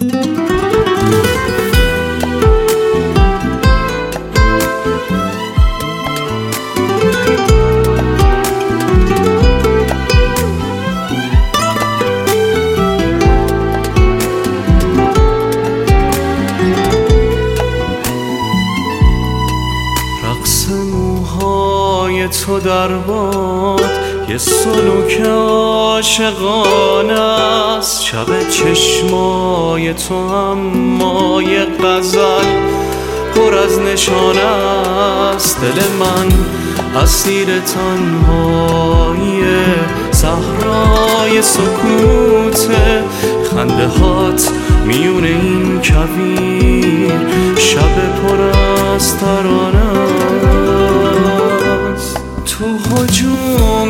تو در باد یه سلوک عاشقانه است، شب چشمای تو اما یه غزل پر از نشانه است. دل من اسیر تنهایی صحرای سکوته، خنده هات میون این کویر شب پر از ترانه است. تو هجوم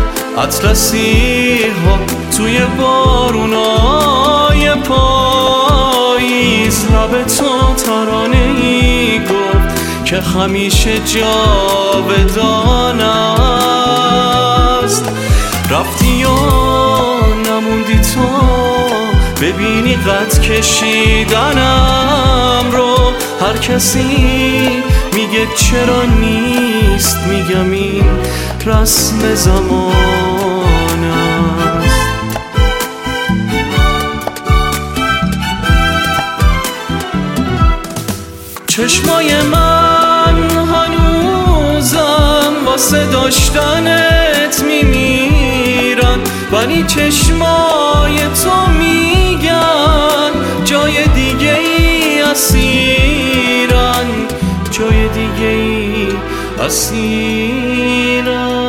اطلسی ها توی بارونای پاییز، لب تو ترانه ای گفت که همیشه جاودان است. رفتی یا نموندی تو ببینی قد کشیدنم رو، هر کسی میگه چرا نیست، میگم این رسم زمان است. چشمای من هنوزم واسه داشتنت میمیرن، ولی چشمای تو میگن جای دیگه ای اسیرن، جای دیگه ای اسیرن.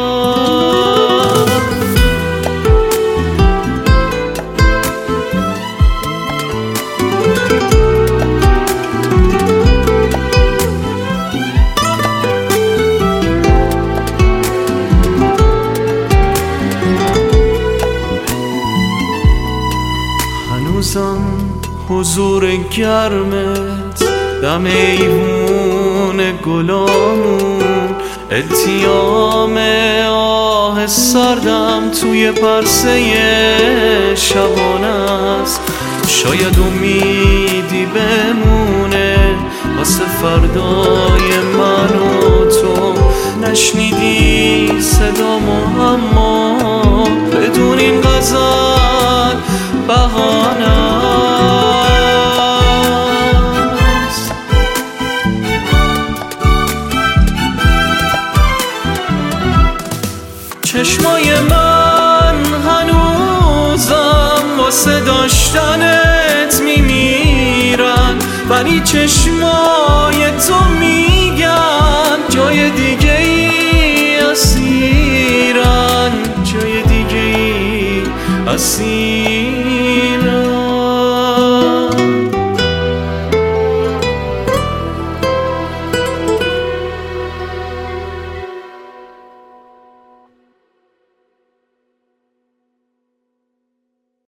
هنوزم حضور گرمت دم ایوون گلامون، التیام آه سردم توی پرسه شبانه است. شاید امیدی بمونه واسه فردای من و تو، نشنیدی صدامو اما بدون این غزل بهانه است. چشمای من هنوزم واسه داشتنت میمیرن، ولی چشمای تو میگن جای دیگه ای اسیرن، جای دیگه ای اسیرن.